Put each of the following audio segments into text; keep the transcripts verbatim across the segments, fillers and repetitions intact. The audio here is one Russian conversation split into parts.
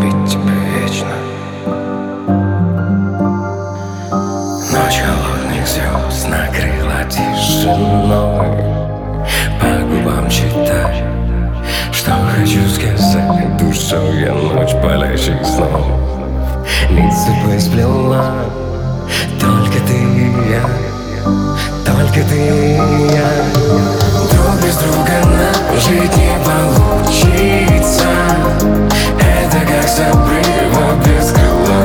любить тебя вечно. Ночь холодных звезд накрыла тишиной. По губам читай, что хочу сказать. Душой я ночь палящих снов лица сплела. Только ты и я, только ты и я. Друг без друга нам жить не получится. Это как с обрыва без крыла.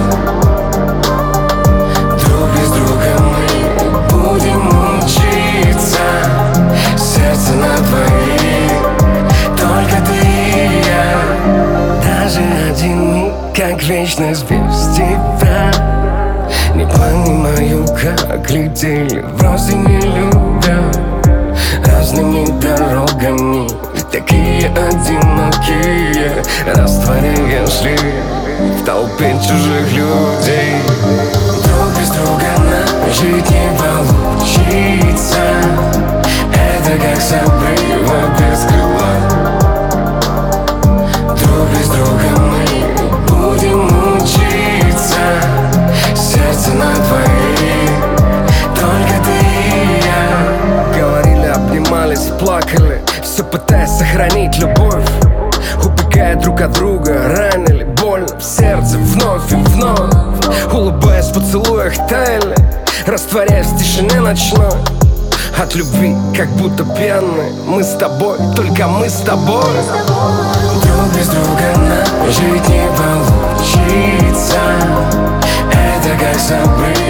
Друг без друга мы будем учиться. Сердце на двоих, только ты и я. Даже один миг, как вечность без тебя. Не понимаю, как летели вроде не любят. Разными дорогами, такие одинокие, растворяя шли в толпе чужих людей. Друг без друга нам жить не получится. Это как с обрыва без крыла. Друг без друга мы будем учиться. Сердце на двоих, только ты и я. Говорили, обнимались, плакали, все пытаясь сохранить любовь. Убегая друг от друга, ранили больно в сердце вновь и вновь. Улыбаясь в поцелуях таяли, растворяясь в тишине ночной. От любви, как будто пьяные, мы с тобой, только мы с тобой. Друг без друга нам жить не получится. Это как с обрыва